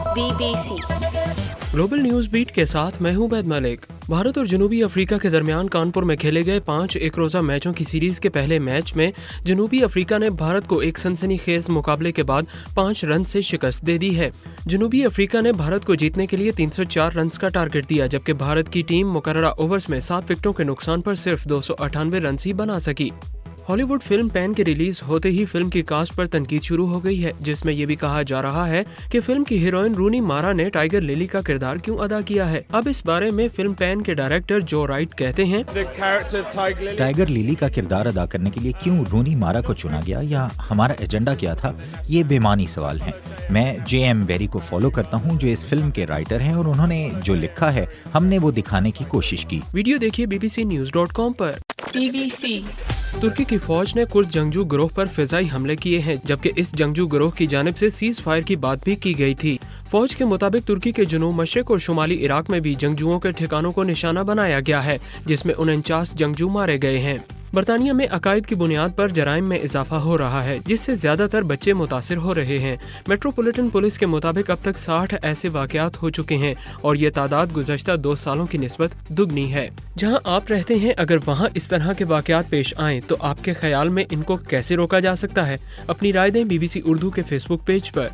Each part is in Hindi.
BBC ग्लोबल न्यूज बीट के साथ मैं हूं बैद मलिक। भारत और जनूबी अफ्रीका के दरमियान कानपुर में खेले गए 5 एक रोजा मैचों की सीरीज के पहले मैच में जनूबी अफ्रीका ने भारत को एक सनसनीखेज मुकाबले के बाद 5 रन से शिकस्त दे दी है। जनूबी अफ्रीका ने भारत को जीतने के लिए 304 रन का टारगेट दिया, जबकि भारत की टीम मुकर्ररा ओवर्स में 7 विकेटों के नुकसान पर सिर्फ 298 रन ही बना सकी। हॉलीवुड फिल्म पैन के रिलीज होते ही फिल्म की कास्ट पर तनकीद शुरू हो गई है, जिसमें ये भी कहा जा रहा है कि फिल्म की हीरोइन रूनी मारा ने टाइगर लिली का किरदार क्यों अदा किया है। अब इस बारे में फिल्म पैन के डायरेक्टर जो राइट कहते हैं, टाइगर लिली का किरदार अदा करने के लिए क्यों रूनी मारा को चुना गया या हमारा एजेंडा क्या था, ये बेमानी सवाल है। मैं JM बेरी को फॉलो करता हूँ, जो इस फिल्म के राइटर हैं, और उन्होंने जो लिखा है हमने वो दिखाने की कोशिश की। वीडियो देखिए bbcnews.com पर। BBC तुर्की की फौज ने कुर्द जंगजू गिरोह पर फिजाई हमले किए हैं, जबकि इस जंगजू गिरोह की जानिब से सीज फायर की बात भी की गई थी। फौज के मुताबिक तुर्की के जुनूब मशरिक और शुमाली इराक में भी जंगजुओं के ठिकानों को निशाना बनाया गया है, जिसमें 49 जंगजू मारे गए हैं। बरतानिया में अकायद की बुनियाद पर जराइम में इजाफा हो रहा है, जिससे ज्यादातर बच्चे मुतासिर हो रहे हैं। मेट्रोपॉलिटन पुलिस के मुताबिक अब तक 60 ऐसे वाकयात हो चुके हैं और ये तादाद गुज़श्ता 2 सालों की निस्बत दुगनी है। जहां आप रहते हैं, अगर वहां इस तरह के वाकयात पेश आएं तो आपके ख्याल में इनको कैसे रोका जा सकता है? अपनी राय दें BBC उर्दू के फेसबुक पेज पर।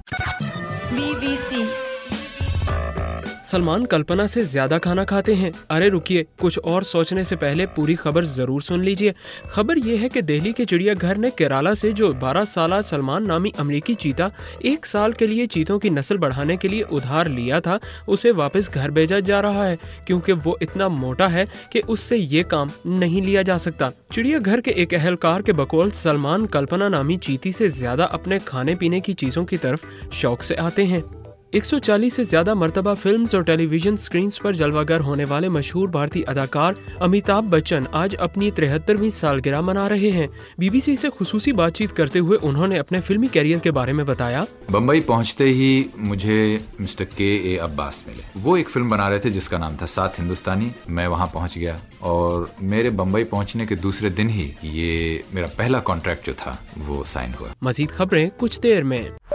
BBC सलमान कल्पना से ज्यादा खाना खाते हैं। अरे रुकिए, कुछ और सोचने से पहले पूरी खबर जरूर सुन लीजिए। खबर ये है कि दिल्ली के चिड़ियाघर ने केराला से जो 12 साल सलमान नामी अमरीकी चीता 1 साल के लिए चीतों की नस्ल बढ़ाने के लिए उधार लिया था, उसे वापस घर भेजा जा रहा है, क्योंकि वो इतना मोटा है कि उससे ये काम नहीं लिया जा सकता। चिड़ियाघर के एक अहलकार के बकौल सलमान कल्पना नामी चीती से ज्यादा अपने खाने पीने की चीजों की तरफ शौक से आते हैं। 140 से ज्यादा मर्तबा फिल्म्स और टेलीविजन स्क्रीन्स पर जलवागर होने वाले मशहूर भारतीय अदाकार अमिताभ बच्चन आज अपनी 73वीं सालगिरह मना रहे हैं। BBC से खुसूसी बातचीत करते हुए उन्होंने अपने फिल्मी कैरियर के बारे में बताया। बम्बई पहुंचते ही मुझे मिस्टर K.A. अब्बास मिले। वो एक फिल्म बना रहे थे जिसका नाम था 7 हिंदुस्तानी। मैं वहां पहुंच गया और मेरे बम्बई पहुंचने के दूसरे दिन ही ये मेरा पहला कॉन्ट्रैक्ट जो था वो साइन हुआ। मजीद खबरें कुछ देर में।